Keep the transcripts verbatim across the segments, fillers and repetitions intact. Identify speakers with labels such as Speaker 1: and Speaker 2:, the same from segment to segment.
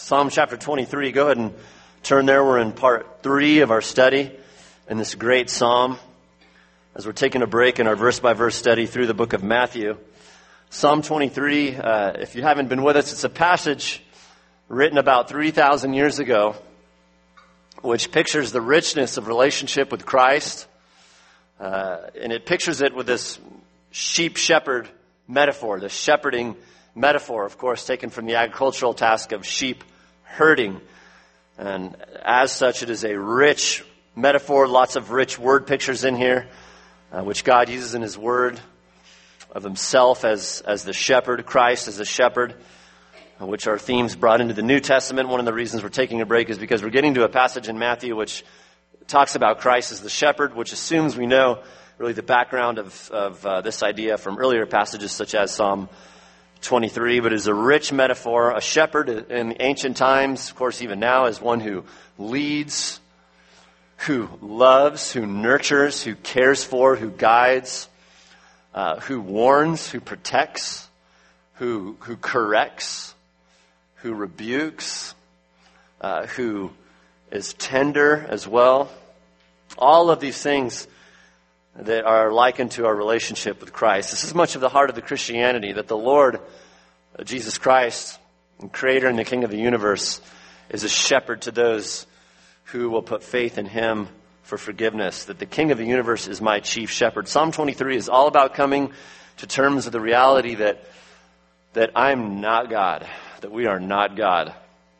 Speaker 1: Psalm chapter twenty-three. Go ahead and turn there. We're in part three of our study in this great psalm as we're taking a break in our verse-by-verse study through the book of Matthew. Psalm twenty-three, uh, if you haven't been with us, it's a passage written about three thousand years ago, which pictures the richness of relationship with Christ. Uh, and it pictures it with this sheep-shepherd metaphor, the shepherding metaphor, of course, taken from the agricultural task of sheep herding. And as such, it is a rich metaphor, lots of rich word pictures in here, uh, which God uses in His Word of Himself as, as the shepherd, Christ as the shepherd, uh, which are themes brought into the New Testament. One of the reasons we're taking a break is because we're getting to a passage in Matthew which talks about Christ as the shepherd, which assumes we know really the background of, of uh, this idea from earlier passages such as Psalm twenty-three, but is a rich metaphor. A shepherd in ancient times, of course even now, is one who leads, who loves, who nurtures, who cares for, who guides, uh, who warns, who protects, who who corrects, who rebukes, uh, who is tender as well. All of these things that are likened to our relationship with Christ. This is much of the heart of the Christianity, that the Lord, Jesus Christ, the Creator and the King of the universe, is a shepherd to those who will put faith in Him for forgiveness, that the King of the universe is my chief shepherd. Psalm twenty-three is all about coming to terms with the reality that, that I'm not God, that we are not God.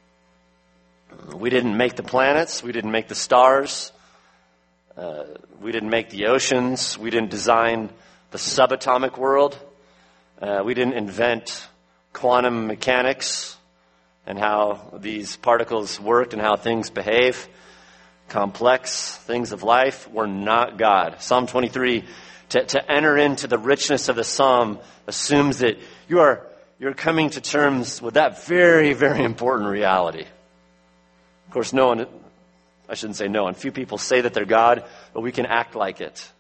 Speaker 1: We didn't make the planets, we didn't make the stars, uh, we didn't make the oceans, we didn't design the subatomic world, uh, we didn't invent quantum mechanics and how these particles worked and how things behave. Complex things of life. We're not God. Psalm twenty-three, to, to enter into the richness of the psalm, assumes that you are you're coming to terms with that very, very important reality. Of course, no one, I shouldn't say no one, few people say that they're God, but we can act like it.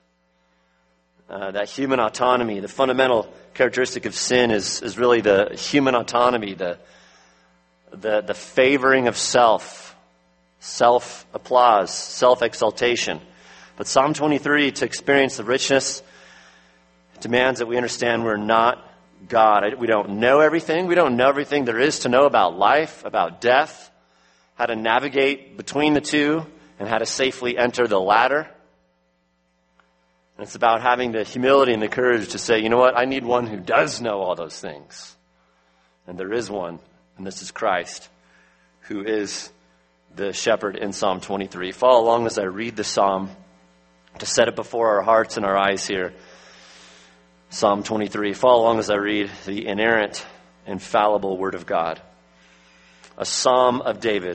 Speaker 1: Uh, that human autonomy, the fundamental characteristic of sin is, is really the human autonomy, the, the, the favoring of self, self-applause, self-exaltation. But Psalm twenty-three, to experience the richness, demands that we understand we're not God. We don't know everything. We don't know everything there is to know about life, about death, how to navigate between the two, and how to safely enter the latter. And it's about having the humility and the courage to say, you know what, I need one who does know all those things. And there is one, and this is Christ, who is the shepherd in Psalm twenty-three. Follow along as I read the psalm to set it before our hearts and our eyes here. Psalm twenty-three. Follow along as I read the inerrant, infallible Word of God. A psalm of David.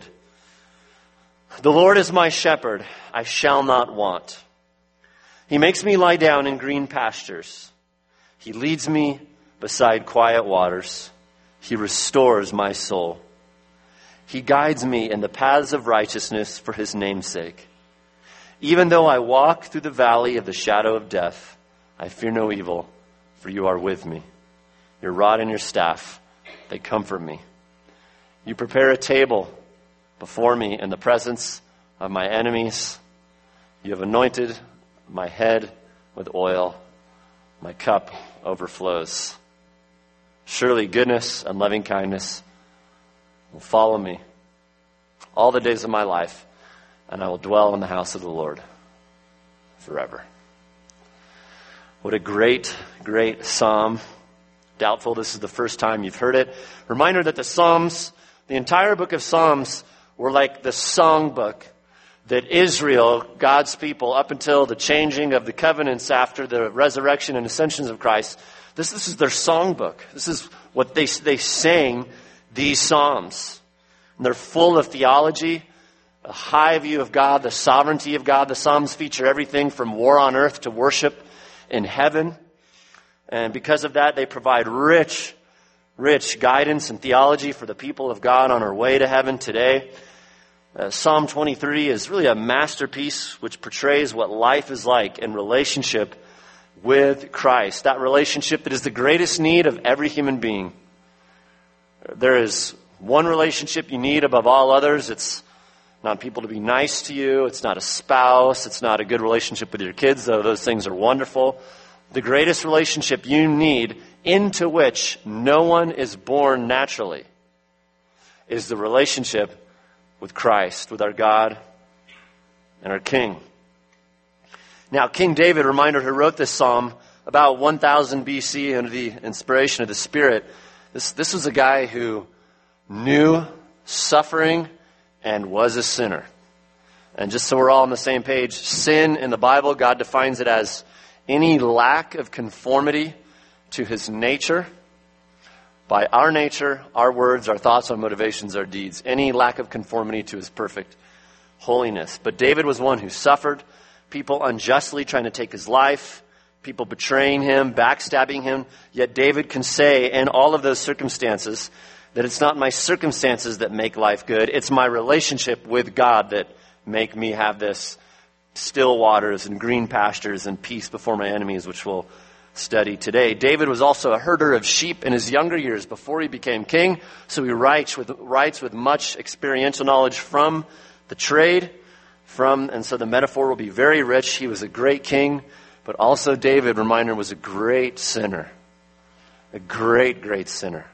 Speaker 1: The Lord is my shepherd, I shall not want. He makes me lie down in green pastures. He leads me beside quiet waters. He restores my soul. He guides me in the paths of righteousness for His name's sake. Even though I walk through the valley of the shadow of death, I fear no evil, for You are with me. Your rod and Your staff, they comfort me. You prepare a table before me in the presence of my enemies. You have anointed my head with oil. My cup overflows. Surely goodness and loving kindness will follow me all the days of my life, and I will dwell in the house of the Lord forever. What a great, great psalm. Doubtful this is the first time you've heard it. Reminder that the Psalms, the entire book of Psalms, were like the songbook that Israel, God's people, up until the changing of the covenants after the resurrection and ascensions of Christ, this, this is their songbook. This is what they, they sang, these Psalms. And they're full of theology, a high view of God, the sovereignty of God. The Psalms feature everything from war on earth to worship in heaven. And because of that, they provide rich, rich guidance and theology for the people of God on our way to heaven today. Uh, Psalm twenty-three is really a masterpiece which portrays what life is like in relationship with Christ. That relationship that is the greatest need of every human being. There is one relationship you need above all others. It's not people to be nice to you. It's not a spouse. It's not a good relationship with your kids, though those things are wonderful. The greatest relationship you need, into which no one is born naturally, is the relationship with Christ, with our God and our King. Now, King David, reminder, who wrote this psalm about one thousand B C under the inspiration of the Spirit, this, this was a guy who knew suffering and was a sinner. And just so we're all on the same page, sin in the Bible, God defines it as any lack of conformity to his nature. By our nature, our words, our thoughts, our motivations, our deeds. Any lack of conformity to his perfect holiness. But David was one who suffered. People unjustly trying to take his life. People betraying him, backstabbing him. Yet David can say in all of those circumstances that it's not my circumstances that make life good. It's my relationship with God that make me have this still waters and green pastures and peace before my enemies, which we'll study today. David was also a herder of sheep in his younger years before he became king. So he writes with, writes with much experiential knowledge from the trade. From, and so the metaphor will be very rich. He was a great king, but also David, reminder, was a great sinner. A great, great sinner.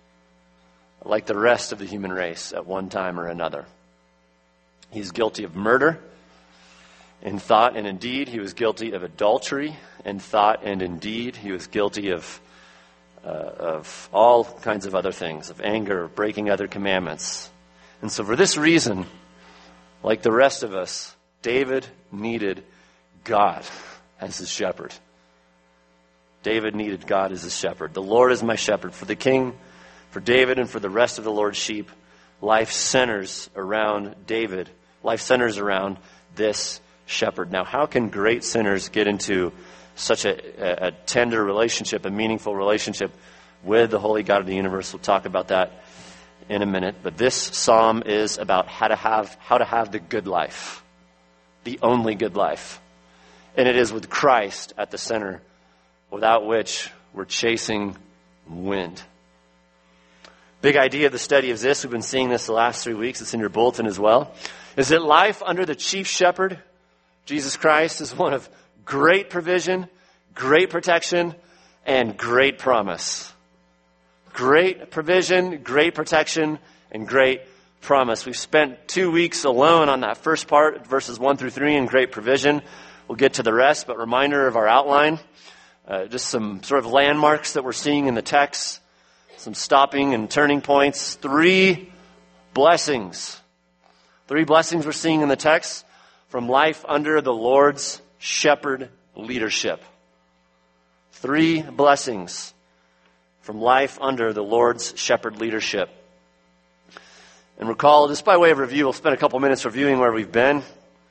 Speaker 1: Like the rest of the human race at one time or another. He's guilty of murder in thought and in deed. He was guilty of adultery in thought and in deed. He was guilty of, uh, of all kinds of other things, of anger, of breaking other commandments. And so for this reason, like the rest of us, David needed God as his shepherd. David needed God as his shepherd. The Lord is my shepherd. For the king, for David, and for the rest of the Lord's sheep, life centers around David. Life centers around this shepherd. Now, how can great sinners get into such a, a, a tender relationship, a meaningful relationship with the holy God of the universe? We'll talk about that in a minute. But this psalm is about how to have how to have the good life, the only good life. And it is with Christ at the center, without which we're chasing wind. Big idea of the study of this, we've been seeing this the last three weeks, it's in your bulletin as well, is that life under the chief shepherd, Jesus Christ, is one of great provision, great protection, and great promise. Great provision, great protection, and great promise. We've spent two weeks alone on that first part, verses one through three, in great provision. We'll get to the rest, but reminder of our outline. Uh, just some sort of landmarks that we're seeing in the text. Some stopping and turning points. Three blessings. Three blessings we're seeing in the text from life under the Lord's shepherd leadership. Three blessings from life under the Lord's shepherd leadership. And recall, just by way of review, we'll spend a couple minutes reviewing where we've been.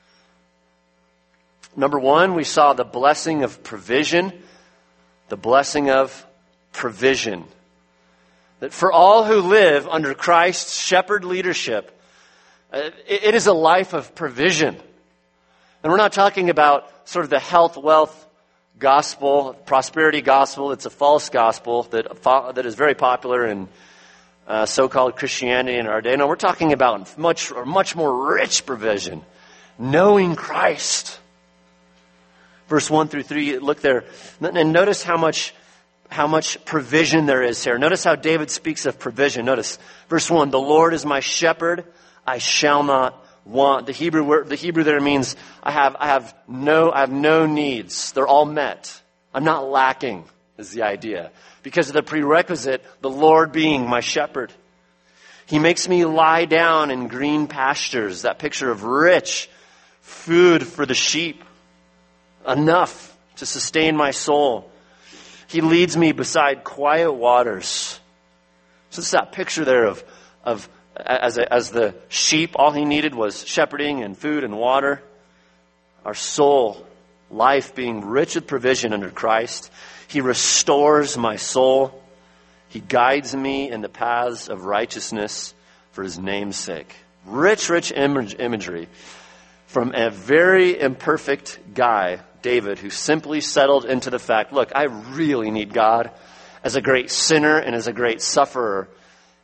Speaker 1: Number one, we saw the blessing of provision. The blessing of provision. That for all who live under Christ's shepherd leadership, it is a life of provision. And we're not talking about sort of the health, wealth gospel, prosperity gospel. It's a false gospel that that is very popular in uh, so-called Christianity in our day. No, we're talking about much, or much more rich provision. Knowing Christ. Verse one through three, look there. And notice how much how much provision there is here. Notice how David speaks of provision. Notice verse one, the Lord is my shepherd, I shall not want. The Hebrew word, the Hebrew there means I have I have no I have no needs. They're all met. I'm not lacking, is the idea. Because of the prerequisite, the Lord being my shepherd. He makes me lie down in green pastures. That picture of rich food for the sheep. Enough to sustain my soul. He leads me beside quiet waters. So it's that picture there of, of as, a, as the sheep, all he needed was shepherding and food and water. Our soul, life being rich with provision under Christ. He restores my soul. He guides me in the paths of righteousness for his name's sake. Rich, rich image, imagery from a very imperfect guy, David, who simply settled into the fact, look, I really need God as a great sinner and as a great sufferer.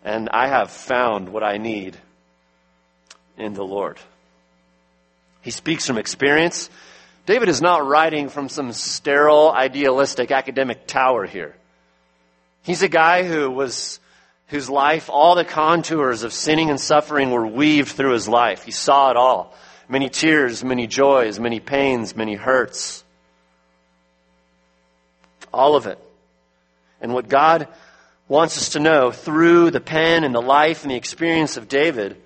Speaker 1: and I have found what I need in the Lord. He speaks from experience. David is not writing from some sterile, idealistic academic tower here. He's a guy who was, whose life, all the contours of sinning and suffering were weaved through his life. He saw it all. Many tears, many joys, many pains, many hurts. All of it. And what God wants us to know through the pen and the life and the experience of David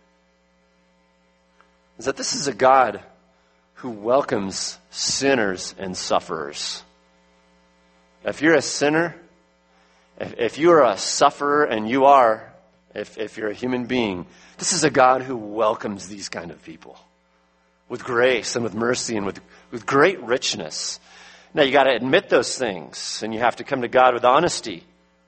Speaker 1: is that this is a God who welcomes sinners and sufferers. If you're a sinner, if, if you are a sufferer, and you are, if, if you're a human being, this is a God who welcomes these kind of people with grace and with mercy and with, with great richness. Now, you got to admit those things, and you have to come to God with honesty.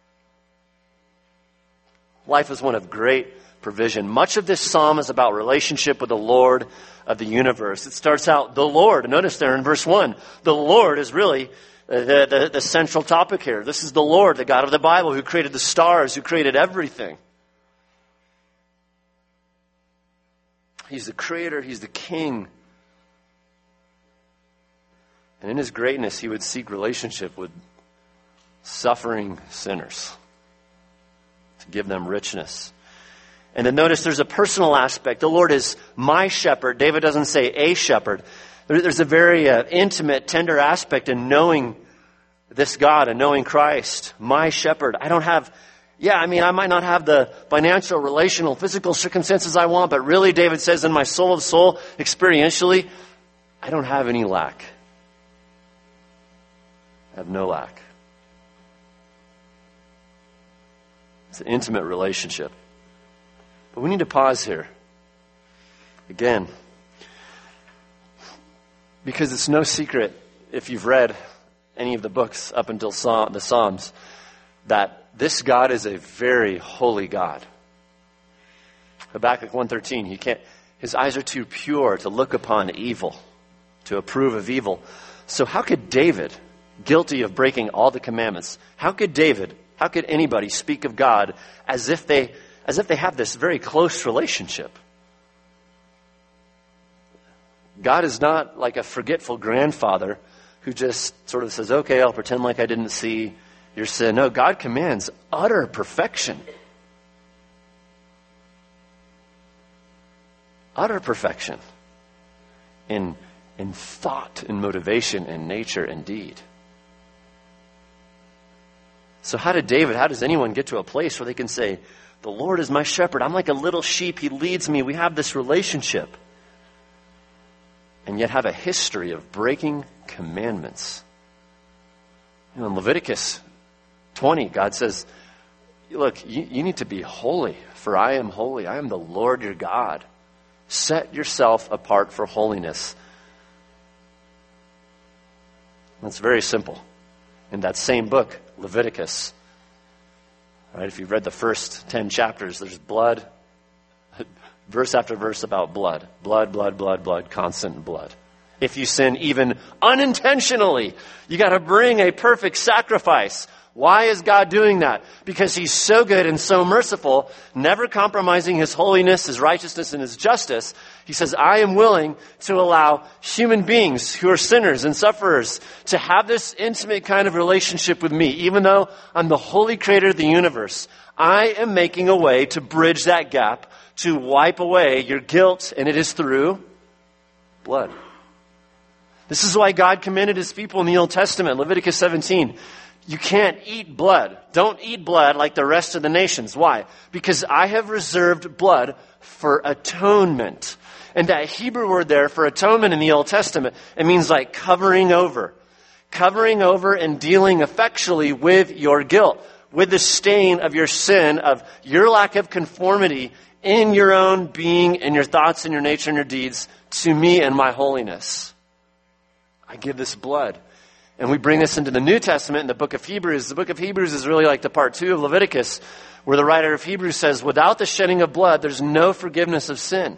Speaker 1: Life is one of great provision. Much of this psalm is about relationship with the Lord of the universe. It starts out, the Lord. Notice there in verse one, the Lord is really the, the, the central topic here. This is the Lord, the God of the Bible, who created the stars, who created everything. He's the creator. He's the king. And in his greatness, he would seek relationship with suffering sinners to give them richness. And then notice there's a personal aspect. The Lord is my shepherd. David doesn't say a shepherd. There's a very uh, intimate, tender aspect in knowing this God and knowing Christ. My shepherd. I don't have, yeah, I mean, I might not have the financial, relational, physical circumstances I want, but really, David says in my soul of soul, experientially, I don't have any lack. I have no lack. It's an intimate relationship. But we need to pause here. Again, because it's no secret, if you've read any of the books up until Psalm, the Psalms, that this God is a very holy God. Habakkuk one thirteen, he can't, his eyes are too pure to look upon evil, to approve of evil. So how could David, guilty of breaking all the commandments, how could David, how could anybody speak of God as if they as if they have this very close relationship? God is not like a forgetful grandfather who just sort of says, okay, I'll pretend like I didn't see your sin. No, God commands utter perfection. Utter perfection in, in thought and motivation and nature and deed. So how did David, how does anyone get to a place where they can say, the Lord is my shepherd. I'm like a little sheep. He leads me. We have this relationship. And yet have a history of breaking commandments. You know, in Leviticus twenty, God says, look, you, you need to be holy, for I am holy. I am the Lord your God. Set yourself apart for holiness. That's very simple. In that same book, Leviticus, right, if you've read the first ten chapters, there's blood, verse after verse about blood. Blood, blood, blood, blood, constant blood. If you sin even unintentionally, you got to bring a perfect sacrifice. Why is God doing that? Because he's so good and so merciful, never compromising his holiness, his righteousness, and his justice. He says, I am willing to allow human beings who are sinners and sufferers to have this intimate kind of relationship with me, even though I'm the holy creator of the universe. I am making a way to bridge that gap, to wipe away your guilt, and it is through blood. This is why God commanded his people in the Old Testament, Leviticus seventeen, you can't eat blood. Don't eat blood like the rest of the nations. Why? Because I have reserved blood for atonement. And that Hebrew word there for atonement in the Old Testament, it means like covering over. Covering over and dealing effectually with your guilt, with the stain of your sin, of your lack of conformity in your own being, in your thoughts and your nature and your deeds to me and my holiness. I give this blood. And we bring this into the New Testament in the book of Hebrews. The book of Hebrews is really like the part two of Leviticus, where the writer of Hebrews says, without the shedding of blood, there's no forgiveness of sin.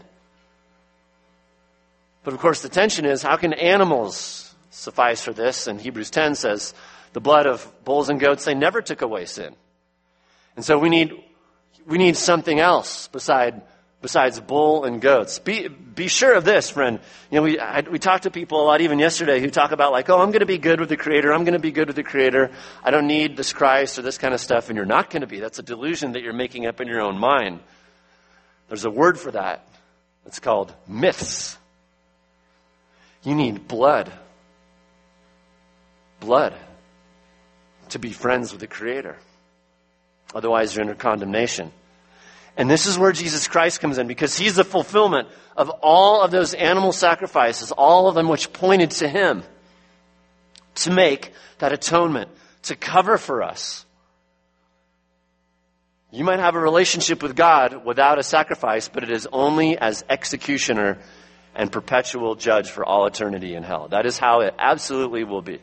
Speaker 1: But of course, the tension is, how can animals suffice for this? And Hebrews ten says, the blood of bulls and goats, they never took away sin. And so we need, we need something else beside, besides bull and goats. Be, be sure of this, friend. You know, we, I, we talked to people a lot even yesterday who talk about like, oh, I'm going to be good with the Creator. I'm going to be good with the Creator. I don't need this Christ or this kind of stuff. And you're not going to be. That's a delusion that you're making up in your own mind. There's a word for that. It's called myths. You need blood. Blood to be friends with the Creator. Otherwise, you're under condemnation. And this is where Jesus Christ comes in, because he's the fulfillment of all of those animal sacrifices, all of them which pointed to him, to make that atonement, to cover for us. You might have a relationship with God without a sacrifice, but it is only as executioner and perpetual judge for all eternity in hell. That is how it absolutely will be.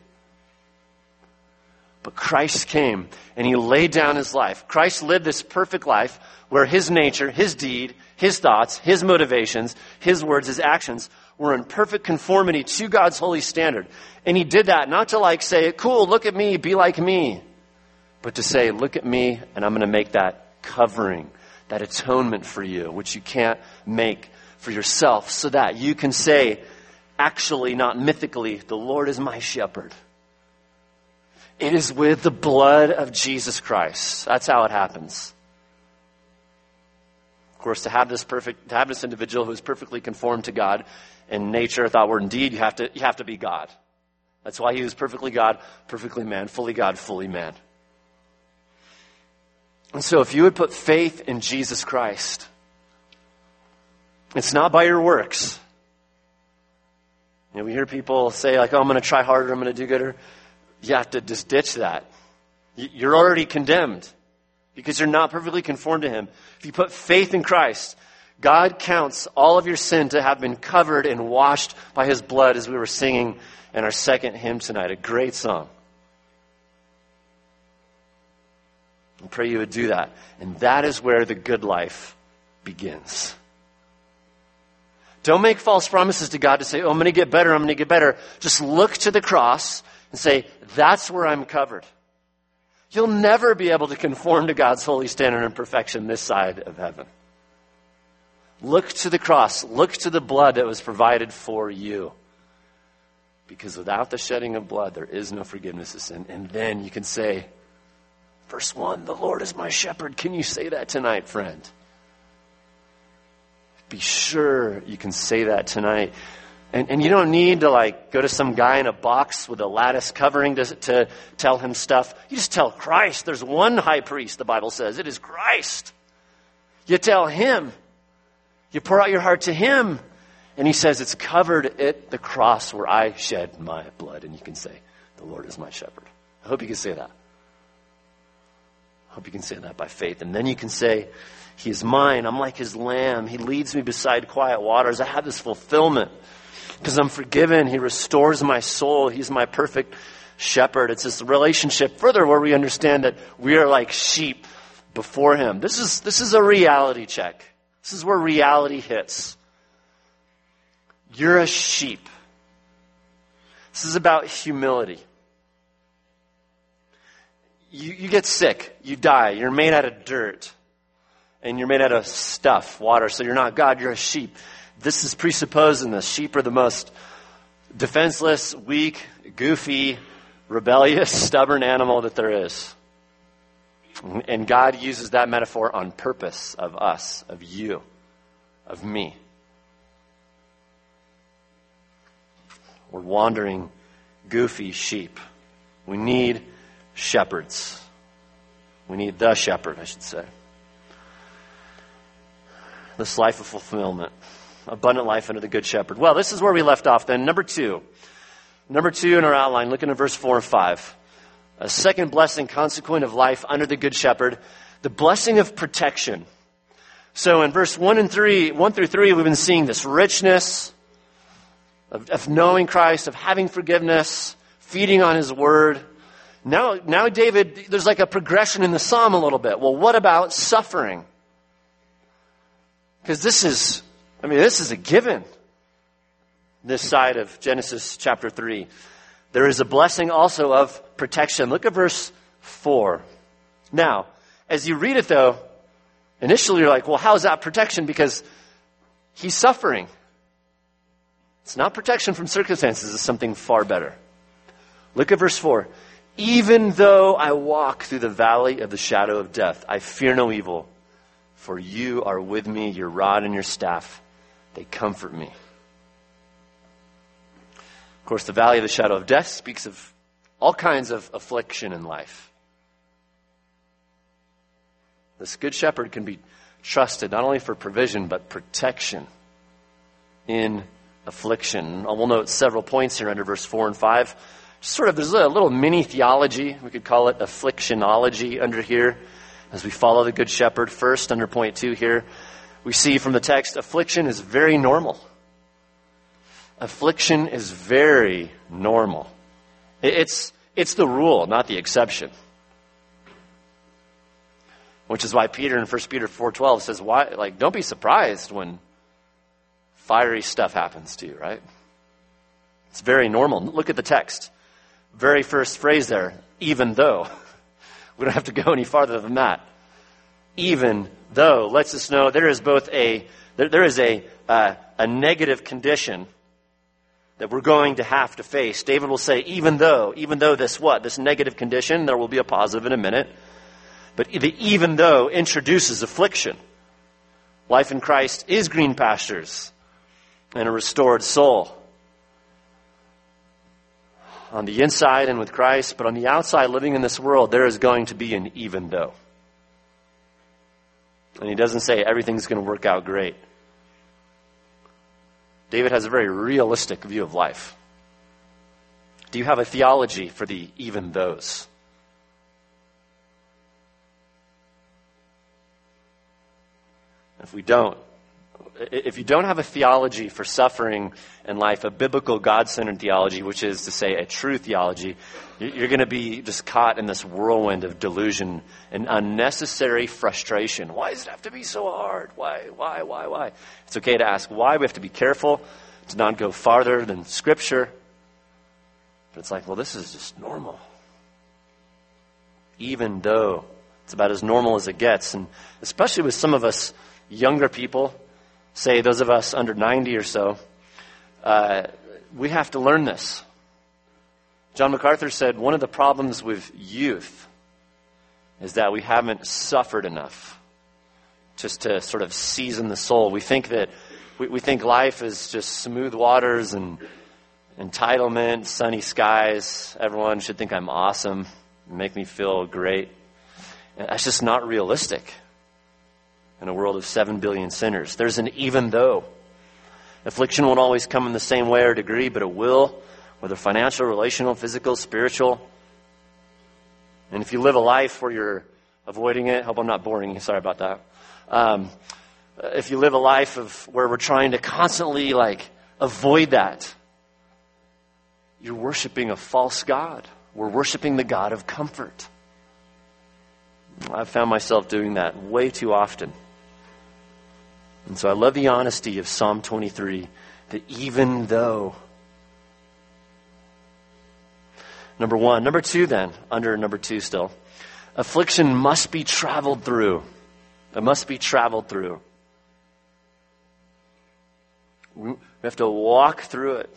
Speaker 1: But Christ came and he laid down his life. Christ lived this perfect life where his nature, his deed, his thoughts, his motivations, his words, his actions were in perfect conformity to God's holy standard. And he did that not to like say, cool, look at me, be like me. But to say, look at me and I'm going to make that covering, that atonement for you, which you can't make for yourself, so that you can say, actually, not mythically, the Lord is my shepherd. It is with the blood of Jesus Christ. That's how it happens. Of course, to have this perfect, to have this individual who is perfectly conformed to God in nature, thought, word, and deed, you have to, you have to be God. That's why he was perfectly God, perfectly man, fully God, fully man. And so if you would put faith in Jesus Christ, it's not by your works. You know, we hear people say like, oh, I'm going to try harder, I'm going to do gooder. You have to just ditch that. You're already condemned because you're not perfectly conformed to him. If you put faith in Christ, God counts all of your sin to have been covered and washed by his blood, as we were singing in our second hymn tonight. A great song. I pray you would do that. And that is where the good life begins. Don't make false promises to God to say, oh, I'm going to get better, I'm going to get better. Just look to the cross and say, that's where I'm covered. You'll never be able to conform to God's holy standard and perfection this side of heaven. Look to the cross. Look to the blood that was provided for you. Because without the shedding of blood, there is no forgiveness of sin. And then you can say, verse one, the Lord is my shepherd. Can you say that tonight, friend? Be sure you can say that tonight. And, and you don't need to like go to some guy in a box with a lattice covering to, to tell him stuff. You just tell Christ. There's one high priest, the Bible says. It is Christ. You tell him. You pour out your heart to him. And he says it's covered at the cross where I shed my blood. And you can say, the Lord is my shepherd. I hope you can say that. I hope you can say that by faith. And then you can say, he is mine. I'm like his lamb. He leads me beside quiet waters. I have this fulfillment because I'm forgiven. He restores my soul. He's my perfect shepherd. It's this relationship further where we understand that we are like sheep before him. This is, this is a reality check. This is where reality hits. You're a sheep. This is about humility. You, you get sick. You die. You're made out of dirt. And you're made out of stuff, water. So you're not God, you're a sheep. This is presupposing this. Sheep are the most defenseless, weak, goofy, rebellious, stubborn animal that there is. And God uses that metaphor on purpose of us, of you, of me. We're wandering, goofy sheep. We need shepherds. We need the shepherd, I should say. This life of fulfillment. Abundant life under the good shepherd. Well, this is where we left off then. Number two. Number two in our outline, looking at verse four and five. A second blessing consequent of life under the good shepherd. The blessing of protection. So in verse one and three, one through three, we've been seeing this richness of, of knowing Christ, of having forgiveness, feeding on his word. Now, now David, there's like a progression in the psalm a little bit. Well, what about suffering? Because this is, I mean, this is a given. This side of Genesis chapter three. There is a blessing also of protection. Look at verse four. Now, as you read it though, Initially, you're like, well, how is that protection? Because he's suffering. It's not protection from circumstances. It's something far better. Look at verse four. Even though I walk through the valley of the shadow of death, I fear no evil, for you are with me, your rod and your staff, they comfort me. Of course, the valley of the shadow of death speaks of all kinds of affliction in life. This good shepherd can be trusted not only for provision, but protection in affliction. We'll note several points here under verse four and five. Sort of, there's a little mini theology, we could call it afflictionology under here, as we follow the Good Shepherd. First, under point two here, we see from the text, affliction is very normal. Affliction is very normal. It's, it's the rule, not the exception. Which is why Peter in First Peter four twelve says, "Why? Like, don't be surprised when fiery stuff happens to you," right? It's very normal. Look at the text. Very first phrase there, even though. We don't have to go any farther than that. Even though lets us know there is both a there, there is a uh, a negative condition that we're going to have to face. David will say, even though, even though this what? This negative condition, there will be a positive in a minute. But the even though introduces affliction. Life in Christ is green pastures and a restored soul. On the inside and with Christ, but on the outside, living in this world, there is going to be an even though. And he doesn't say everything's going to work out great. David has a very realistic view of life. Do you have a theology for the even those? If we don't, if you don't have a theology for suffering in life, a biblical God-centered theology, which is to say a true theology, you're going to be just caught in this whirlwind of delusion and unnecessary frustration. Why does it have to be so hard? Why, why, why, why? It's okay to ask why. We have to be careful to not go farther than Scripture. But it's like, well, this is just normal. Even though it's about as normal as it gets. And especially with some of us younger people, say those of us under ninety or so, uh, we have to learn this. John MacArthur said one of the problems with youth is that we haven't suffered enough just to sort of season the soul. We think that we, we think life is just smooth waters and entitlement, sunny skies. Everyone should think I'm awesome, make me feel great. And that's just not realistic. In a world of seven billion sinners, there's an even though. Affliction won't always come in the same way or degree, but it will, whether financial, relational, physical, spiritual. And if you live a life where you're avoiding it, hope I'm not boring you, sorry about that. Um, if you live a life of where we're trying to constantly like avoid that, you're worshiping a false God. We're worshiping the God of comfort. I've found myself doing that way too often. And so I love the honesty of Psalm twenty-three, that even though. Number one. Number two then, under number two still. Affliction must be traveled through. It must be traveled through. We have to walk through it.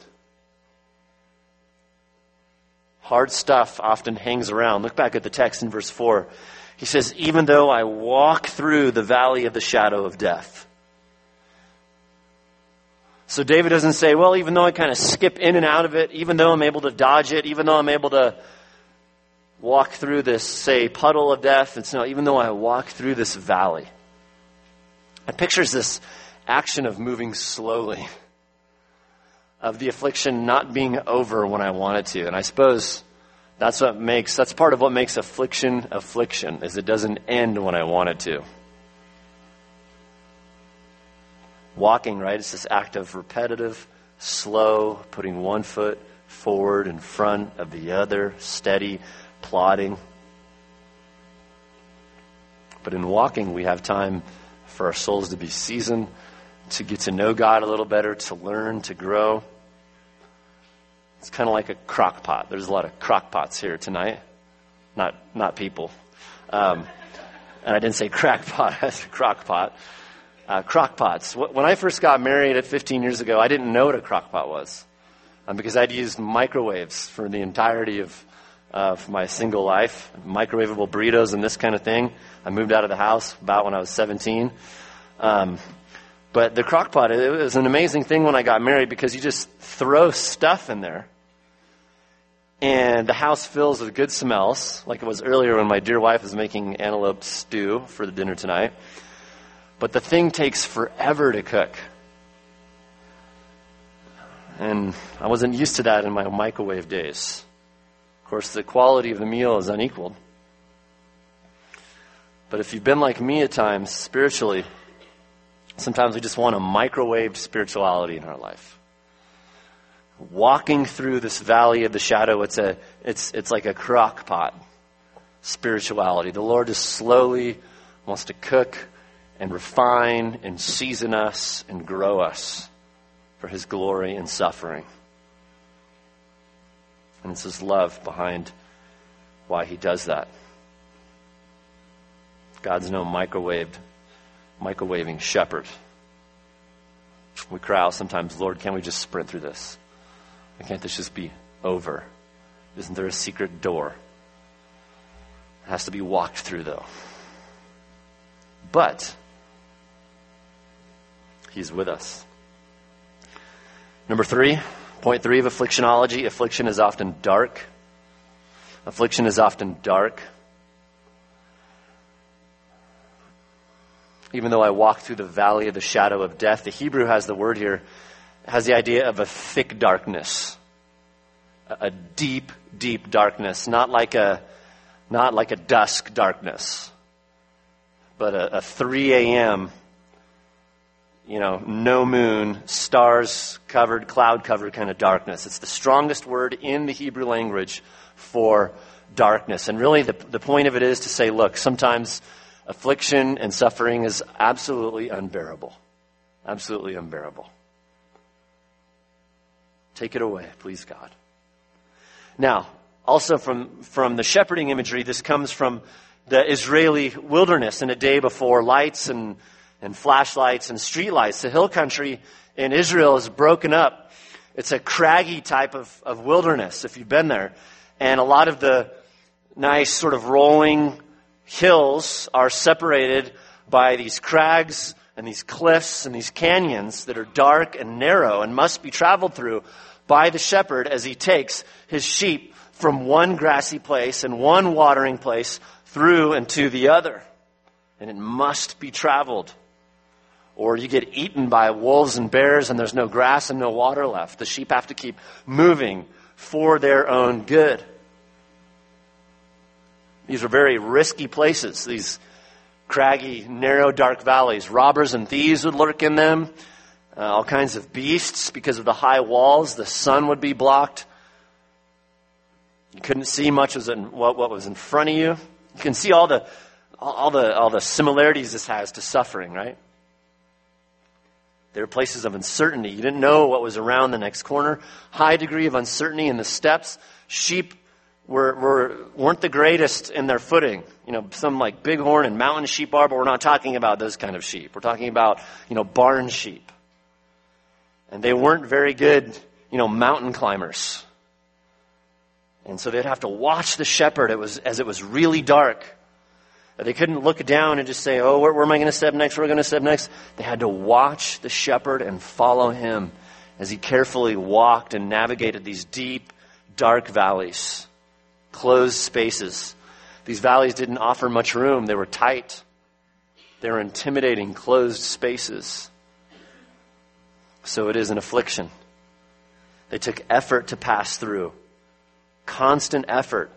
Speaker 1: Hard stuff often hangs around. Look back at the text in verse four. He says, even though I walk through the valley of the shadow of death. So David doesn't say, well, even though I kind of skip in and out of it, even though I'm able to dodge it, even though I'm able to walk through this, say, puddle of death, it's no, even though I walk through this valley. It pictures this action of moving slowly, of the affliction not being over when I want it to. And I suppose that's what makes, that's part of what makes affliction affliction, is it doesn't end when I want it to. Walking, right? It's this act of repetitive, slow, putting one foot forward in front of the other, steady, plodding. But in walking, we have time for our souls to be seasoned, to get to know God a little better, to learn, to grow. It's kind of like a crock pot. There's a lot of crock pots here tonight. Not not people. Um, And I didn't say crackpot, I said crockpot. Uh, crockpots. When I first got married at fifteen years ago, I didn't know what a crockpot was. Um, because I'd used microwaves for the entirety of, of my single life. Microwavable burritos and this kind of thing. I moved out of the house about when I was seventeen. Um, but the crockpot, it was an amazing thing when I got married because you just throw stuff in there. And the house fills with good smells, like it was earlier when my dear wife was making antelope stew for the dinner tonight. But the thing takes forever to cook. And I wasn't used to that in my microwave days. Of course, the quality of the meal is unequaled. But if you've been like me at times, spiritually, sometimes we just want a microwaved spirituality in our life. Walking through this valley of the shadow, it's a, it's, it's like a crock pot spirituality. The Lord just slowly wants to cook and refine and season us and grow us for His glory and suffering. And it's His love behind why He does that. God's no microwaved, microwaving shepherd. We cry out sometimes, Lord, can't we just sprint through this? Why can't this just be over? Isn't there a secret door? It has to be walked through, though. But He's with us. Number three, point three of afflictionology. Affliction is often dark. Affliction is often dark. Even though I walk through the valley of the shadow of death, the Hebrew has the word here, has the idea of a thick darkness. A, a deep, deep darkness. Not like a, not like a dusk darkness, but a, a three a.m., you know, no moon, stars covered, cloud covered kind of darkness. It's the strongest word in the Hebrew language for darkness. And really the, the point of it is to say, look, sometimes affliction and suffering is absolutely unbearable. Absolutely unbearable. Take it away, please, God. Now, also from, from the shepherding imagery, this comes from the Israeli wilderness in a day before lights and and flashlights and streetlights. The hill country in Israel is broken up. It's a craggy type of, of wilderness, if you've been there. And a lot of the nice sort of rolling hills are separated by these crags and these cliffs and these canyons that are dark and narrow and must be traveled through by the shepherd as he takes his sheep from one grassy place and one watering place through and to the other. And it must be traveled. Or you get eaten by wolves and bears and there's no grass and no water left. The sheep have to keep moving for their own good. These are very risky places, these craggy, narrow, dark valleys. Robbers and thieves would lurk in them. Uh, all kinds of beasts because of the high walls. The sun would be blocked. You couldn't see much of what, what was in front of you. You can see all the, all the, all the similarities this has to suffering, right? There are places of uncertainty. You didn't know what was around the next corner. High degree of uncertainty in the steps. Sheep were, were, weren't the greatest in their footing. You know, some like bighorn and mountain sheep are, but we're not talking about those kind of sheep. We're talking about, you know, barn sheep. And they weren't very good, you know, mountain climbers. And so they'd have to watch the shepherd it was, as it was really dark. They couldn't look down and just say, oh, where, where am I going to step next? Where am I going to step next? They had to watch the shepherd and follow him as he carefully walked and navigated these deep, dark valleys, closed spaces. These valleys didn't offer much room. They were tight. They were intimidating, closed spaces. So it is an affliction. They took effort to pass through. Constant effort.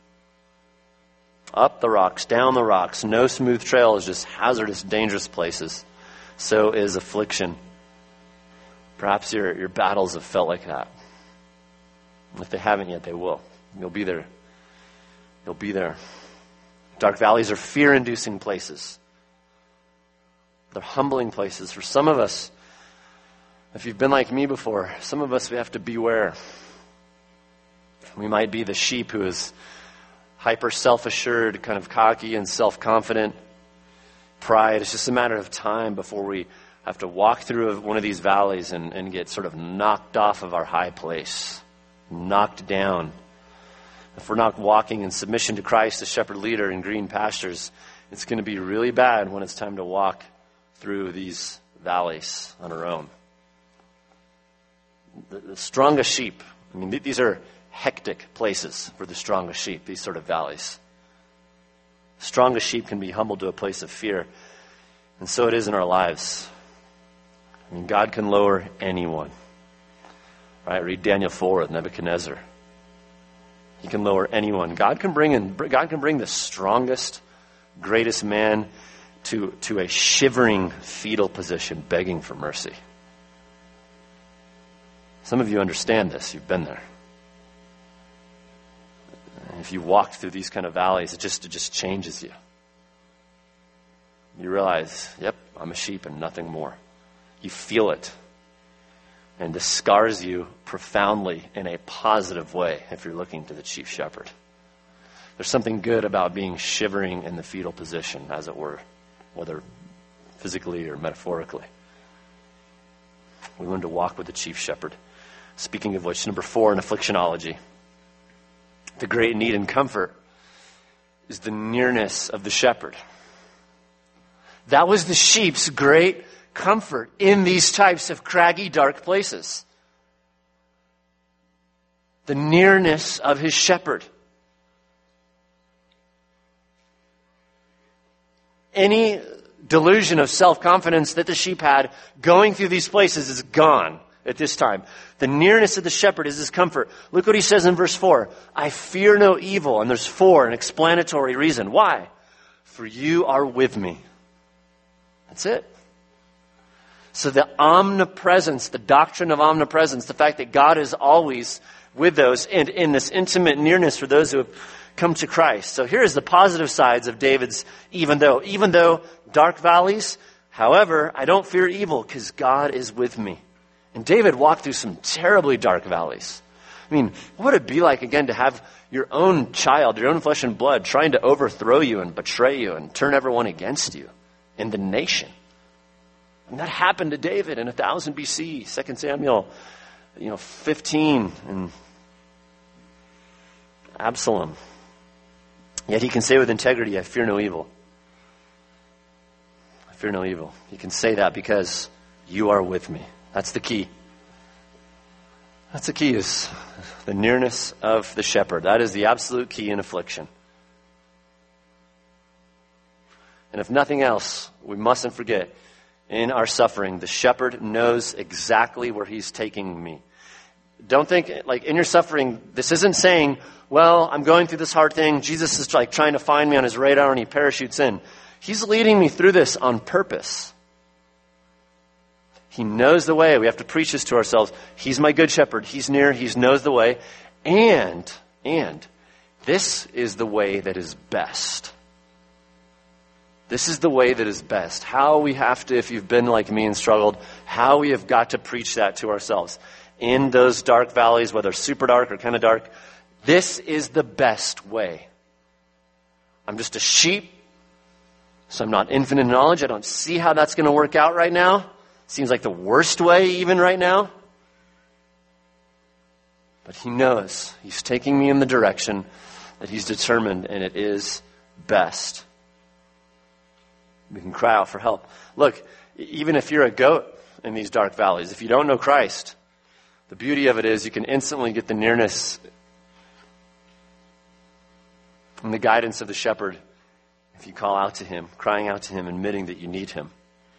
Speaker 1: Up the rocks, down the rocks. No smooth trails, just hazardous, dangerous places. So is affliction. Perhaps your, your battles have felt like that. If they haven't yet, they will. You'll be there. You'll be there. Dark valleys are fear-inducing places. They're humbling places. For some of us, if you've been like me before, some of us, we have to beware. We might be the sheep who is hyper self-assured, kind of cocky and self-confident. pride. It's just a matter of time before we have to walk through one of these valleys and, and get sort of knocked off of our high place, knocked down. If we're not walking in submission to Christ, the shepherd leader in green pastures, it's going to be really bad when it's time to walk through these valleys on our own. The, the strongest sheep, I mean, th- these are hectic places for the strongest sheep, these sort of valleys. Strongest sheep can be humbled to a place of fear. And so it is in our lives. I mean, God can lower anyone. Right? Read Daniel four with Nebuchadnezzar. He can lower anyone. God can bring in, God can bring the strongest, greatest man to, to a shivering fetal position, begging for mercy. Some of you understand this. You've been there. If you walked through these kind of valleys, it just, it just changes you. You realize, yep, I'm a sheep and nothing more. You feel it. And this scars you profoundly in a positive way if you're looking to the chief shepherd. There's something good about being shivering in the fetal position, as it were, whether physically or metaphorically. We learn to walk with the chief shepherd. Speaking of which, number four in afflictionology, the great need and comfort is the nearness of the shepherd. That was the sheep's great comfort in these types of craggy, dark places. The nearness of his shepherd. Any delusion of self-confidence that the sheep had going through these places is gone at this time. The nearness of the shepherd is his comfort. Look what he says in verse four. I fear no evil. And there's four, an explanatory reason. Why? For you are with me. That's it. So the omnipresence, the doctrine of omnipresence, the fact that God is always with those and in this intimate nearness for those who have come to Christ. So here's the positive sides of David's even though. Even though dark valleys, however, I don't fear evil because God is with me. And David walked through some terribly dark valleys. I mean, what would it be like, again, to have your own child, your own flesh and blood, trying to overthrow you and betray you and turn everyone against you in the nation? And that happened to David in one thousand B C, Second Samuel, you know, fifteen, and Absalom. Yet he can say with integrity, I fear no evil. I fear no evil. He can say that because you are with me. That's the key. That's the key, is the nearness of the shepherd. That is the absolute key in affliction. And if nothing else, we mustn't forget, in our suffering, the shepherd knows exactly where he's taking me. Don't think, like, in your suffering, this isn't saying, well, I'm going through this hard thing. Jesus is like trying to find me on his radar and he parachutes in. He's leading me through this on purpose. He knows the way. We have to preach this to ourselves. He's my good shepherd. He's near. He knows the way. And, and, this is the way that is best. This is the way that is best. How we have to, if you've been like me and struggled, how we have got to preach that to ourselves. In those dark valleys, whether super dark or kind of dark, this is the best way. I'm just a sheep, so I'm not infinite in knowledge. I don't see how that's going to work out right now. Seems like the worst way even right now. But he knows. He's taking me in the direction that he's determined, and it is best. We can cry out for help. Look, even if you're a goat in these dark valleys, if you don't know Christ, the beauty of it is you can instantly get the nearness and the guidance of the shepherd if you call out to him, crying out to him, admitting that you need him.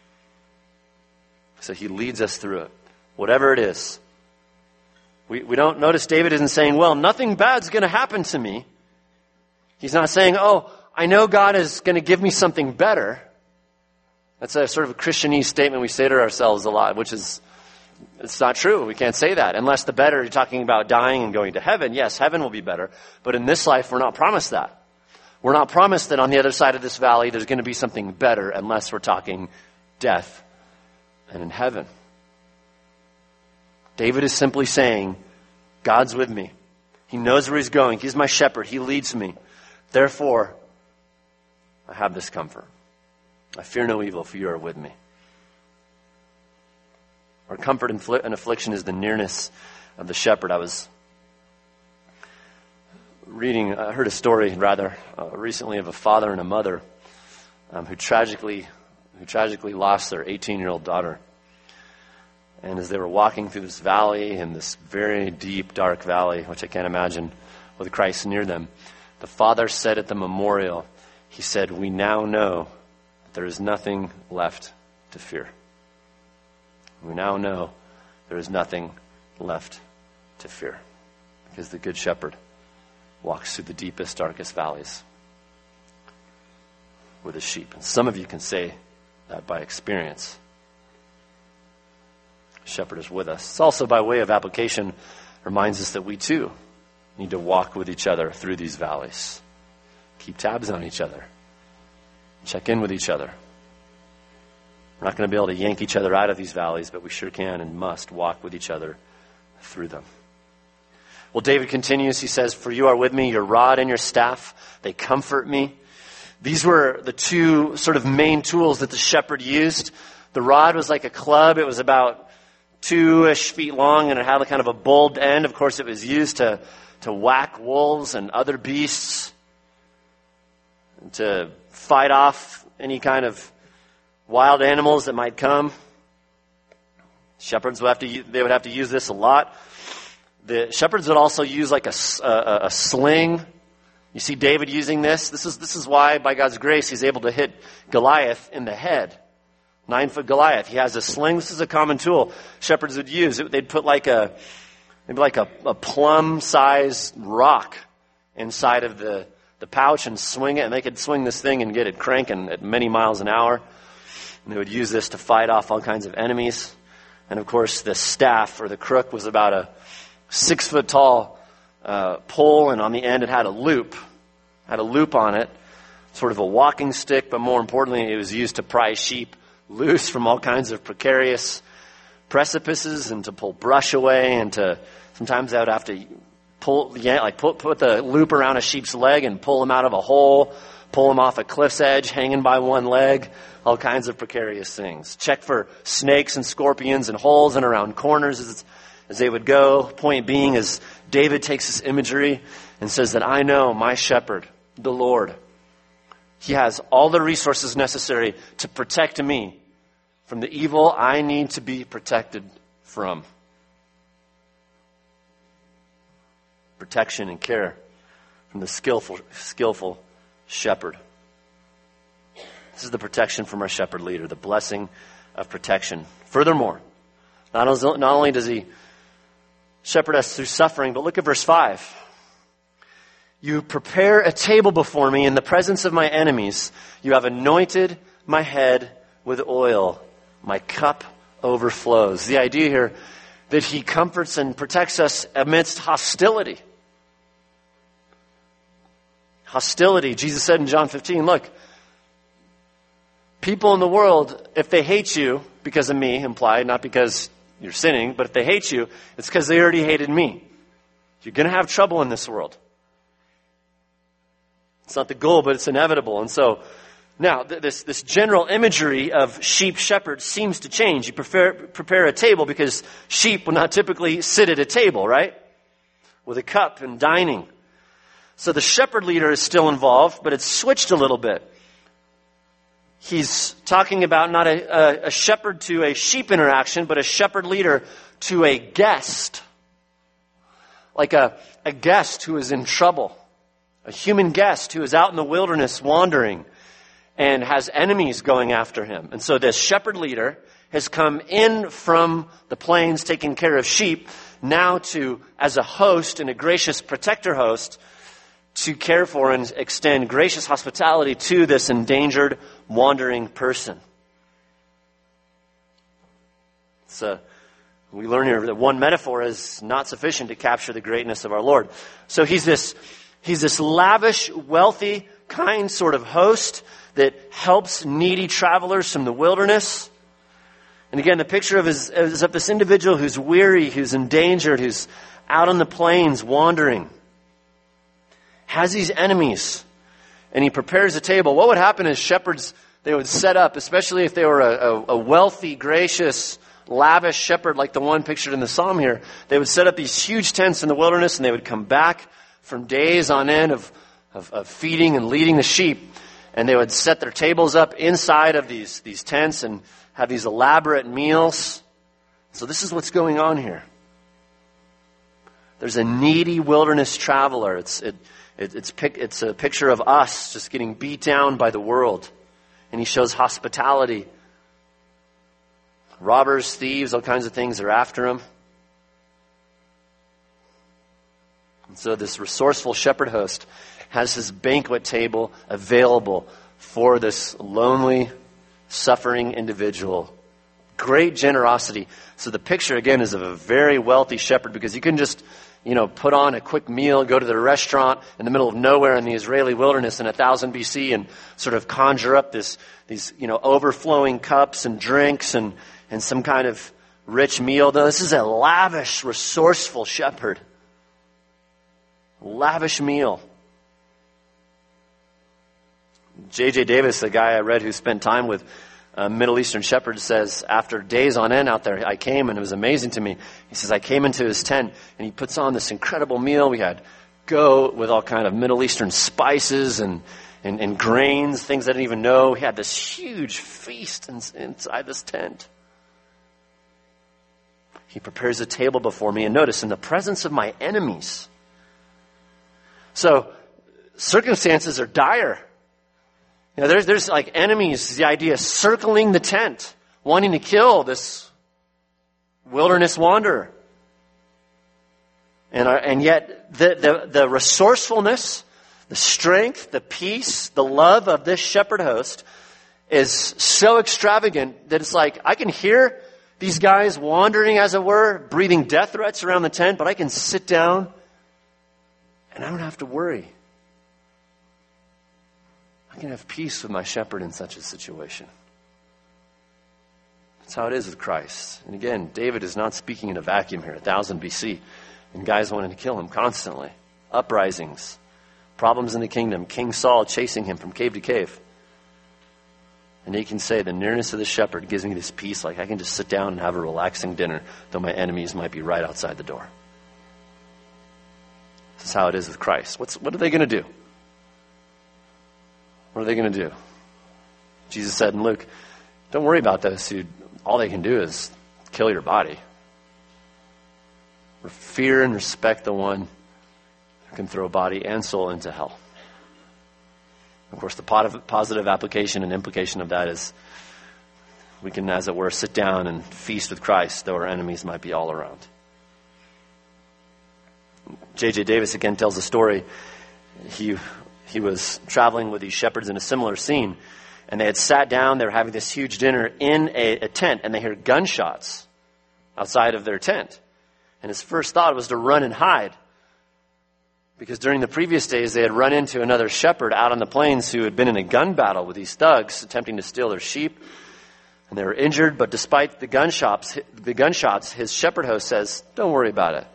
Speaker 1: So he leads us through it, whatever it is. We, we don't notice David isn't saying, well, nothing bad's going to happen to me. He's not saying, oh, I know God is going to give me something better. That's a sort of a Christianese statement we say to ourselves a lot, which is, it's not true. We can't say that. Unless the better, you're talking about dying and going to heaven. Yes, heaven will be better. But in this life, we're not promised that. We're not promised that on the other side of this valley, there's going to be something better unless we're talking death and in heaven. David is simply saying, God's with me. He knows where he's going. He's my shepherd. He leads me. Therefore, I have this comfort. I fear no evil, for you are with me. Our comfort in affliction is the nearness of the shepherd. I was reading, I heard a story, rather, uh, recently of a father and a mother um, who tragically who tragically lost their eighteen-year-old daughter. And as they were walking through this valley, in this very deep, dark valley, which I can't imagine, with Christ near them, the father said at the memorial, he said, "We now know that there is nothing left to fear. We now know there is nothing left to fear, because the Good Shepherd walks through the deepest, darkest valleys with his sheep." And some of you can say that by experience. The shepherd is with us. It's also by way of application, reminds us that we too need to walk with each other through these valleys. Keep tabs on each other. Check in with each other. We're not going to be able to yank each other out of these valleys, but we sure can and must walk with each other through them. Well, David continues. He says, "For you are with me, your rod and your staff, they comfort me." These were the two sort of main tools that the shepherd used. The rod was like a club. It was about two-ish feet long, and it had a kind of a bulbed end. Of course, it was used to, to whack wolves and other beasts, and to fight off any kind of wild animals that might come. Shepherds would have to, they would have to use this a lot. The shepherds would also use like a, a, a sling. You see David using this. This is, this is why, by God's grace, he's able to hit Goliath in the head. Nine-foot Goliath. He has a sling. This is a common tool shepherds would use. They'd put like a, maybe like a, a plum-sized rock inside of the, the pouch and swing it. And they could swing this thing and get it cranking at many miles an hour. And they would use this to fight off all kinds of enemies. And of course, the staff or the crook was about a six-foot-tall uh, pole, and on the end it had a loop. Had a loop on it, sort of a walking stick, but more importantly, it was used to pry sheep loose from all kinds of precarious precipices and to pull brush away, and to sometimes I would have to pull, yeah, like put, put the loop around a sheep's leg and pull him out of a hole, pull him off a cliff's edge, hanging by one leg, all kinds of precarious things. Check for snakes and scorpions and holes and around corners as, as they would go. Point being, as David takes this imagery and says that I know my shepherd, the Lord, he has all the resources necessary to protect me from the evil I need to be protected from. Protection and care from the skillful, skillful shepherd. This is the protection from our shepherd leader, the blessing of protection. Furthermore, not only does he shepherd us through suffering, but look at verse five. You prepare a table before me in the presence of my enemies. You have anointed my head with oil. My cup overflows. The idea here that he comforts and protects us amidst hostility. Hostility. Jesus said in John fifteen, look, people in the world, if they hate you because of me, implied, not because you're sinning, but if they hate you, it's because they already hated me. You're going to have trouble in this world. It's not the goal, but it's inevitable. And so, now, th- this, this general imagery of sheep shepherds seems to change. You prepare, prepare a table because sheep will not typically sit at a table, right? With a cup and dining. So the shepherd leader is still involved, but it's switched a little bit. He's talking about not a, a, a shepherd to a sheep interaction, but a shepherd leader to a guest. Like a, a guest who is in trouble. A human guest who is out in the wilderness wandering and has enemies going after him. And so this shepherd leader has come in from the plains taking care of sheep, now to, as a host and a gracious protector host, to care for and extend gracious hospitality to this endangered, wandering person. So we learn here that one metaphor is not sufficient to capture the greatness of our Lord. So he's this, he's this lavish, wealthy, kind sort of host that helps needy travelers from the wilderness. And again, the picture of is, is of this individual who's weary, who's endangered, who's out on the plains wandering. Has these enemies, and he prepares a table. What would happen is shepherds they would set up, especially if they were a, a, a wealthy, gracious, lavish shepherd like the one pictured in the psalm here, they would set up these huge tents in the wilderness, and they would come back from days on end of, of, of feeding and leading the sheep, and they would set their tables up inside of these, these tents and have these elaborate meals. So this is what's going on here. There's a needy wilderness traveler. It's, it, it, it's, it's a picture of us just getting beat down by the world. And he shows hospitality. Robbers, thieves, all kinds of things are after him. And so this resourceful shepherd host has his banquet table available for this lonely, suffering individual. Great generosity. So the picture, again, is of a very wealthy shepherd, because you can just, you know, put on a quick meal, go to the restaurant in the middle of nowhere in the Israeli wilderness in one thousand B C and sort of conjure up this, these, you know, overflowing cups and drinks and, and some kind of rich meal. Though this is a lavish, resourceful shepherd. Lavish meal. J J Davis, a guy I read who spent time with uh, Middle Eastern shepherds, says, after days on end out there, I came and it was amazing to me. He says, I came into his tent and he puts on this incredible meal. We had goat with all kind of Middle Eastern spices and, and, and grains, things I didn't even know. He had this huge feast in, inside this tent. He prepares a table before me, and notice, in the presence of my enemies. So, circumstances are dire. You know, there's, there's like enemies, the idea of circling the tent, wanting to kill this wilderness wanderer. And, our, and yet, the, the, the resourcefulness, the strength, the peace, the love of this shepherd host is so extravagant that it's like, I can hear these guys wandering, as it were, breathing death threats around the tent, but I can sit down and I don't have to worry. I can have peace with my shepherd in such a situation. That's how it is with Christ. And again, David is not speaking in a vacuum here, one thousand B C, and guys wanting to kill him constantly. Uprisings, problems in the kingdom, King Saul chasing him from cave to cave. And he can say, the nearness of the shepherd gives me this peace, like I can just sit down and have a relaxing dinner, though my enemies might be right outside the door. This is how it is with Christ. What's, what are they going to do? What are they going to do? Jesus said in Luke, don't worry about those who, all they can do is kill your body. Fear and respect the one who can throw body and soul into hell. Of course, the positive application and implication of that is we can, as it were, sit down and feast with Christ, though our enemies might be all around. J J Davis again tells a story. He he was traveling with these shepherds in a similar scene, and they had sat down. They were having this huge dinner in a, a tent, and they heard gunshots outside of their tent. And his first thought was to run and hide, because during the previous days they had run into another shepherd out on the plains who had been in a gun battle with these thugs attempting to steal their sheep, and they were injured. But despite the gunshots, the gunshots, his shepherd host says, "Don't worry about it."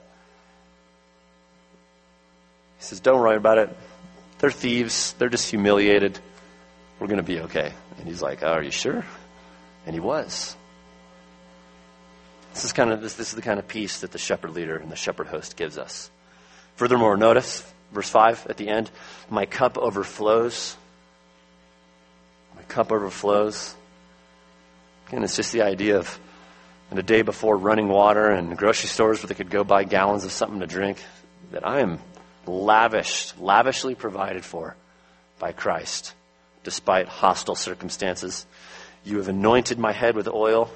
Speaker 1: He says, "Don't worry about it. They're thieves. They're just humiliated. We're going to be okay." And he's like, "Oh, are you sure?" And he was. This is kind of this, this is the kind of peace that the shepherd leader and the shepherd host gives us. Furthermore, notice verse five at the end, my cup overflows. My cup overflows. Again, it's just the idea of in a day before running water and grocery stores where they could go buy gallons of something to drink, that I am lavished, lavishly provided for by Christ, despite hostile circumstances. You have anointed my head with oil.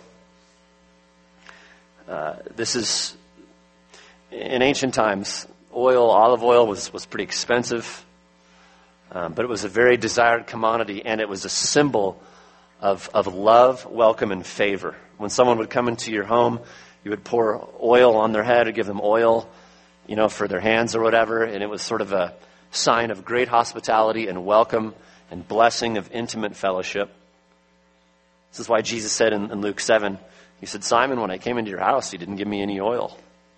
Speaker 1: Uh, this is, in ancient times, oil, olive oil was, was pretty expensive, um, but it was a very desired commodity, and it was a symbol of, of love, welcome, and favor. When someone would come into your home, you would pour oil on their head or give them oil, you know, for their hands or whatever, and it was sort of a sign of great hospitality and welcome and blessing of intimate fellowship. This is why Jesus said in, in Luke seven, he said, "Simon, when I came into your house, you didn't give me any oil."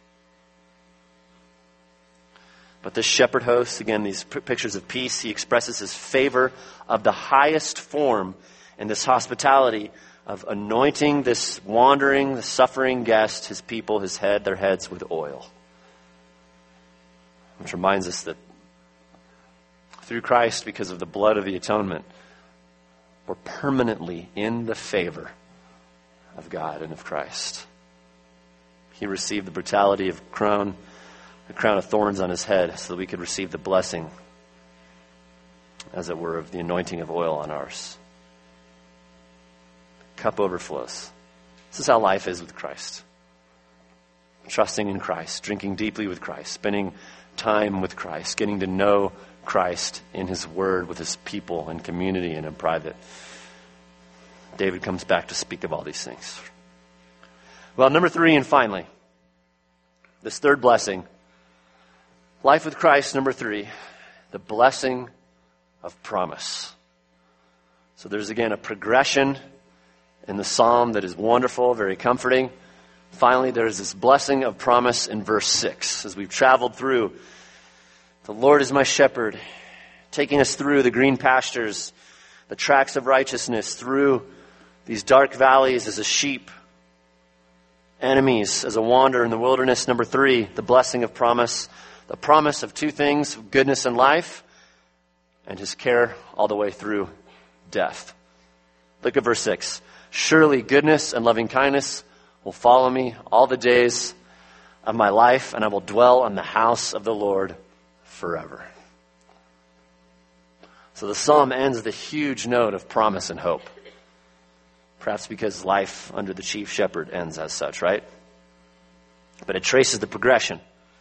Speaker 1: But this shepherd host, again, these p- pictures of peace, he expresses his favor of the highest form and this hospitality of anointing this wandering, the suffering guest, his people, his head, their heads with oil. Which reminds us that through Christ, because of the blood of the atonement, we're permanently in the favor of God and of Christ. He received the brutality of crown, the crown of thorns on his head so that we could receive the blessing, as it were, of the anointing of oil on ours. Cup overflows. This is how life is with Christ. Trusting in Christ, drinking deeply with Christ, spending time with Christ, getting to know Christ in his word with his people and community and in private. David comes back to speak of all these things. Well, number three, and finally, this third blessing, life with Christ, number three, the blessing of promise. So there's again a progression in the psalm that is wonderful, very comforting. Finally, there's this blessing of promise in verse six. As we've traveled through, the Lord is my shepherd, taking us through the green pastures, the tracks of righteousness, through these dark valleys as a sheep, enemies as a wanderer in the wilderness. Number three, the blessing of promise, the promise of two things, goodness and life, and his care all the way through death. Look at verse six. Surely goodness and loving kindness will follow me all the days of my life, and I will dwell in the house of the Lord forever. So the psalm ends with a huge note of promise and hope. Perhaps because life under the chief shepherd ends as such, right? But it traces the progression.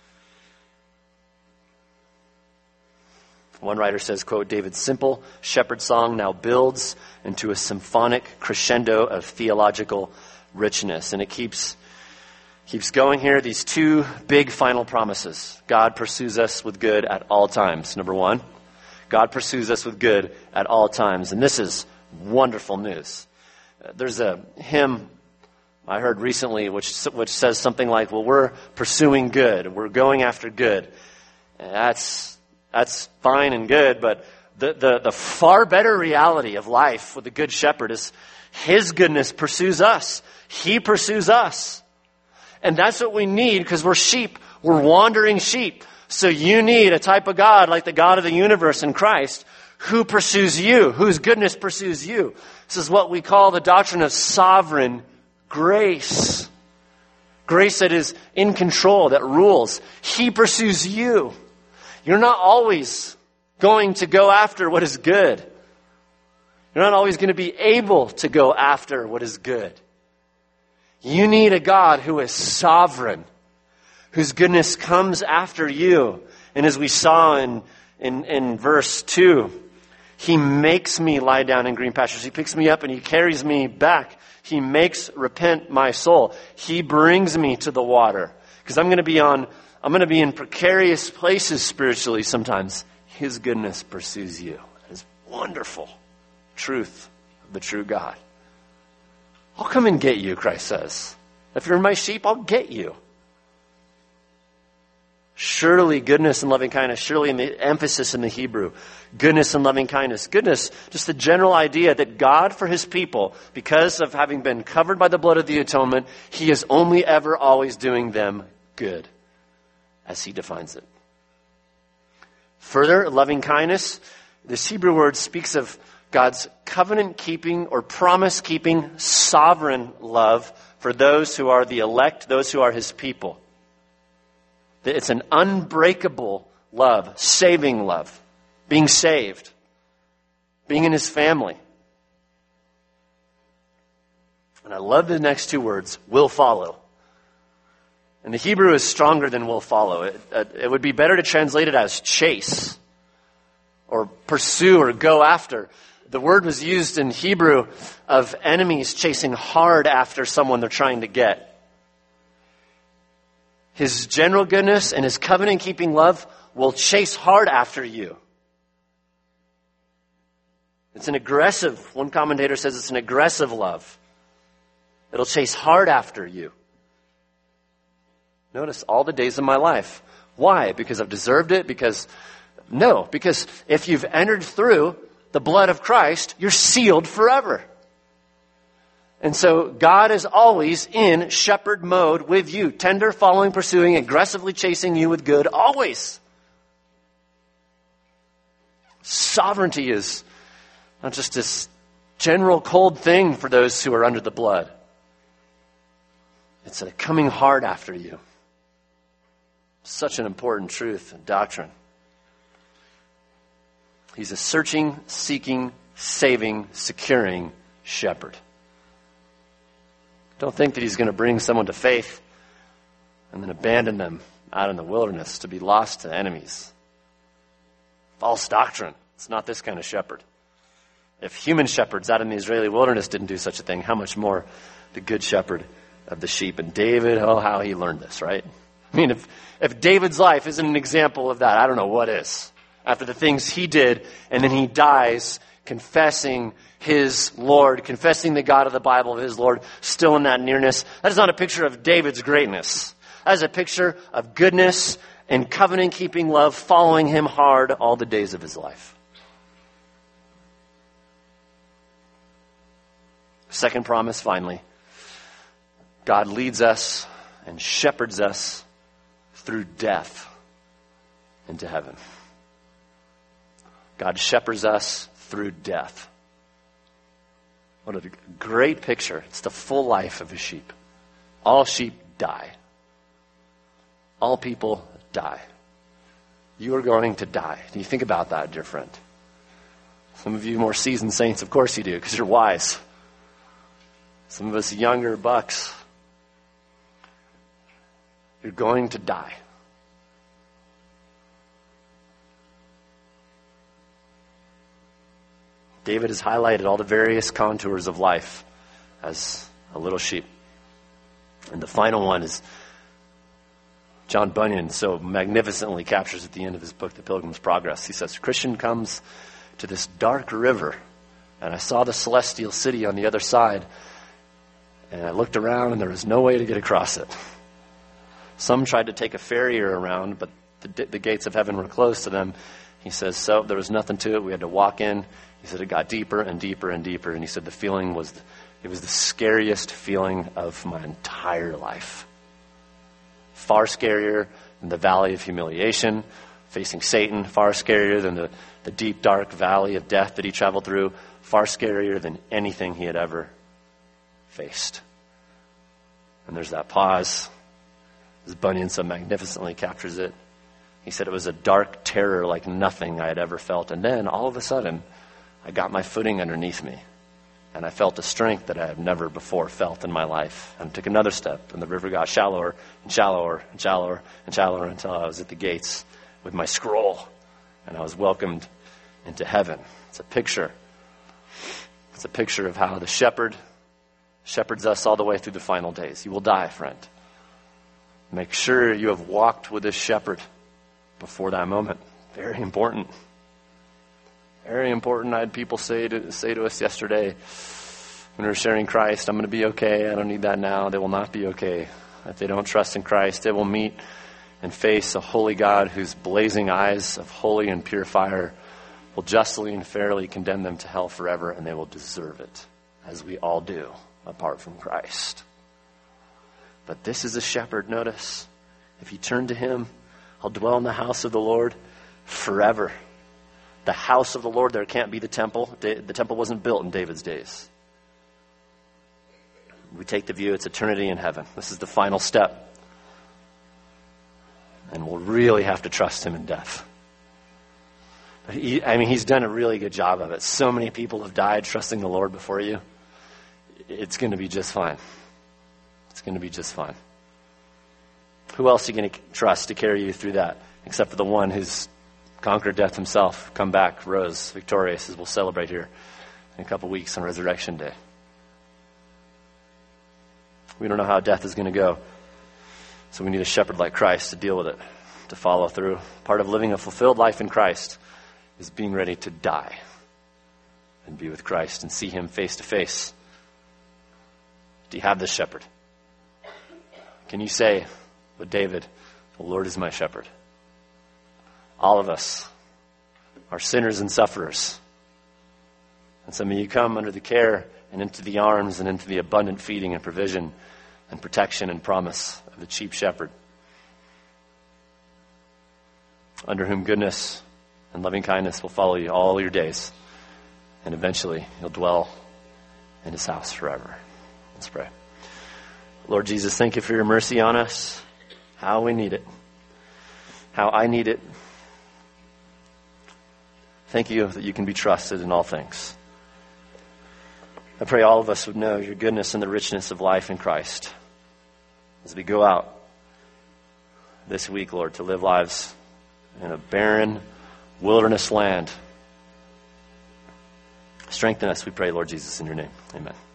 Speaker 1: One writer says, quote, David's simple shepherd song now builds into a symphonic crescendo of theological richness. And it keeps keeps going here. These two big final promises. God pursues us with good at all times. Number one, God pursues us with good at all times. And this is wonderful news. There's a hymn I heard recently which which says something like, well, we're pursuing good. We're going after good. And that's That's fine and good, but the, the, the far better reality of life with the Good Shepherd is his goodness pursues us. He pursues us. And that's what we need because we're sheep. We're wandering sheep. So you need a type of God like the God of the universe in Christ who pursues you, whose goodness pursues you. This is what we call the doctrine of sovereign grace. Grace that is in control, that rules. He pursues you. You're not always going to go after what is good. You're not always going to be able to go after what is good. You need a God who is sovereign, whose goodness comes after you. And as we saw in, in, in verse two, he makes me lie down in green pastures. He picks me up and he carries me back. He makes repent my soul. He brings me to the water. Because I'm going to be on I'm going to be in precarious places spiritually sometimes. His goodness pursues you. That is wonderful truth of the true God. I'll come and get you, Christ says. If you're my sheep, I'll get you. Surely goodness and loving kindness, surely in the emphasis in the Hebrew, goodness and loving kindness. Goodness, just the general idea that God for his people, because of having been covered by the blood of the atonement, he is only ever always doing them good, as he defines it. Further, loving kindness, this Hebrew word speaks of God's covenant-keeping or promise-keeping sovereign love for those who are the elect, those who are his people. It's an unbreakable love, saving love, being saved, being in his family. And I love the next two words, will follow. And the Hebrew is stronger than will follow. It, it would be better to translate it as chase or pursue or go after. The word was used in Hebrew of enemies chasing hard after someone they're trying to get. His general goodness and his covenant-keeping love will chase hard after you. It's an aggressive, one commentator says it's an aggressive love. It'll chase hard after you. Notice, all the days of my life. Why? Because I've deserved it? Because, no, because if you've entered through the blood of Christ, you're sealed forever. And so God is always in shepherd mode with you, tender, following, pursuing, aggressively chasing you with good, always. Sovereignty is not just this general cold thing for those who are under the blood. It's a coming hard after you. Such an important truth and doctrine. He's a searching, seeking, saving, securing shepherd. Don't think that he's going to bring someone to faith and then abandon them out in the wilderness to be lost to enemies. False doctrine. It's not this kind of shepherd. If human shepherds out in the Israeli wilderness didn't do such a thing, how much more the good shepherd of the sheep? And David, oh, how he learned this, right? I mean, if, if David's life isn't an example of that, I don't know what is. After the things he did, and then he dies confessing his Lord, confessing the God of the Bible of his Lord, still in that nearness. That is not a picture of David's greatness. That is a picture of goodness and covenant-keeping love following him hard all the days of his life. Second promise, finally. God leads us and shepherds us through death into heaven. God shepherds us through death. What a great picture. It's the full life of a sheep. All sheep die. All people die. You are going to die. Do you think about that, dear friend? Some of you more seasoned saints, of course you do, because you're wise. Some of us younger bucks, you're going to die. David has highlighted all the various contours of life as a little sheep. And the final one is John Bunyan so magnificently captures at the end of his book, The Pilgrim's Progress. He says, Christian comes to this dark river, and I saw the celestial city on the other side, and I looked around, and there was no way to get across it. Some tried to take a ferry around, but the, the gates of heaven were closed to them. He says, so there was nothing to it. We had to walk in. He said it got deeper and deeper and deeper, and he said the feeling was, it was the scariest feeling of my entire life. Far scarier than the valley of humiliation, facing Satan, far scarier than the, the deep, dark valley of death that he traveled through, far scarier than anything he had ever faced. And there's that pause, as Bunyan so magnificently captures it. He said it was a dark terror like nothing I had ever felt. And then, all of a sudden, I got my footing underneath me, and I felt a strength that I had never before felt in my life. And I took another step, and the river got shallower and shallower and shallower and shallower until I was at the gates with my scroll, and I was welcomed into heaven. It's a picture. It's a picture of how the shepherd shepherds us all the way through the final days. You will die, friend. Make sure you have walked with this shepherd before that moment. Very important. Very important. I had people say to say to us yesterday when we were sharing Christ, I'm going to be okay. I don't need that now. They will not be okay. If they don't trust in Christ, they will meet and face a holy God whose blazing eyes of holy and pure fire will justly and fairly condemn them to hell forever, and they will deserve it, as we all do, apart from Christ. But this is a shepherd, notice. If you turn to him, I'll dwell in the house of the Lord forever. The house of the Lord, there can't be the temple. The temple wasn't built in David's days. We take the view it's eternity in heaven. This is the final step. And we'll really have to trust him in death. But he, I mean, he's done a really good job of it. So many people have died trusting the Lord before you. It's going to be just fine. It's going to be just fine. Who else are you going to trust to carry you through that? Except for the one who's conquered death himself, come back, rose, victorious, as we'll celebrate here in a couple weeks on Resurrection Day. We don't know how death is going to go. So we need a shepherd like Christ to deal with it, to follow through. Part of living a fulfilled life in Christ is being ready to die and be with Christ and see him face to face. Do you have this shepherd? Can you say with David, the Lord is my shepherd? All of us are sinners and sufferers. And so may you come under the care and into the arms and into the abundant feeding and provision and protection and promise of the chief shepherd, under whom goodness and loving kindness will follow you all your days, and eventually you'll dwell in his house forever. Let's pray. Lord Jesus, thank you for your mercy on us. How we need it. How I need it. Thank you that you can be trusted in all things. I pray all of us would know your goodness and the richness of life in Christ as we go out this week, Lord, to live lives in a barren wilderness land. Strengthen us, we pray, Lord Jesus, in your name. Amen.